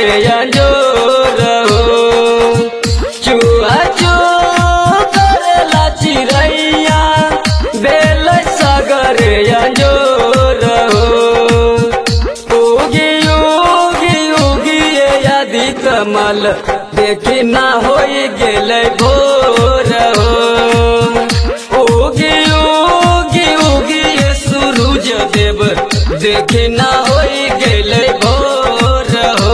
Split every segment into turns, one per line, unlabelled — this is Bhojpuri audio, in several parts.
अंजोर हो। चूहा चू करेला चिड़ैया बेल सगरे अंजोर हो। उगी उगी उगी यदि कमल देखी ना होई गेलै भोर हो। उगी उगी उगी सूरज देव देखी ना होई गेलै भोर हो।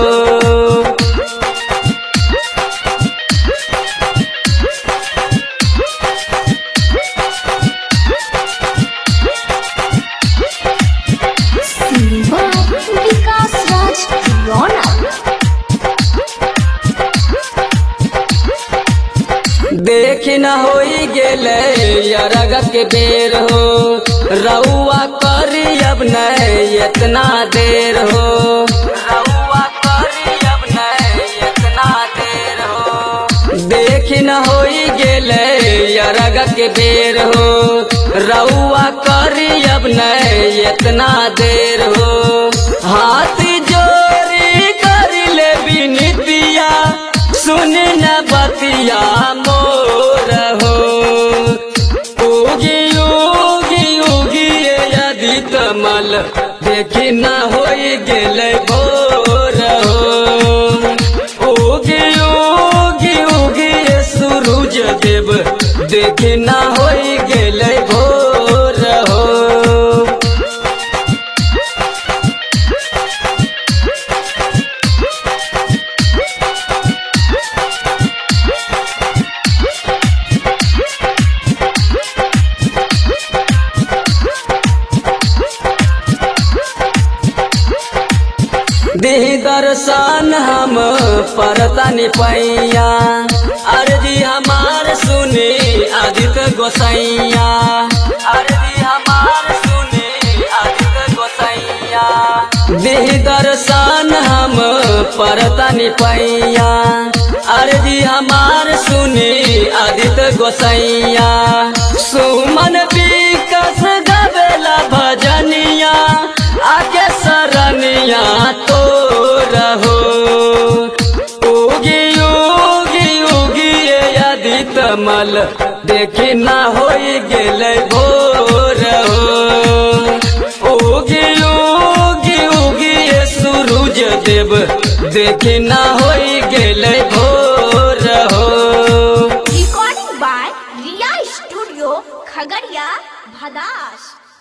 विकास राज रौनक
देखी न होई गेले अरग के बेर हो। रउआ करी अब नहीं इतना देर हो। रउआ करी अब नहीं इतना देर हो। देखी न होई गेले अरग के बेर हो। रउआ करी अब नहीं इतना देर हो। हाथ जोड़ी कर ले बिनतिया सुनी न बतिया मोर हो। उगी उगी उगी यदि कमल देखी न होई गेलै भोर हो। उगी उगी उगी सूरज देव देखी न होई गेलै भोर हो। देहि दर्शन हम परतनि पैया अर्जी हमार सुने आदित्य गोसैया। अर्जी हमार सुने आदित्य गोसैया। देहि दर्शन हम परतनि पैया अर्जी हमार सुने आदित्य गोसैया। सुमन विकास गवेला भजनिया आके सरनिया तो रहो। उगी उगी उगी यदि कमल देखी ना होई गेलै भोर हो। उगी उगी उगी सूरज देव देखी ना होई गेलै भोर हो।
Recording by Riya studio Khagaria Bhadas.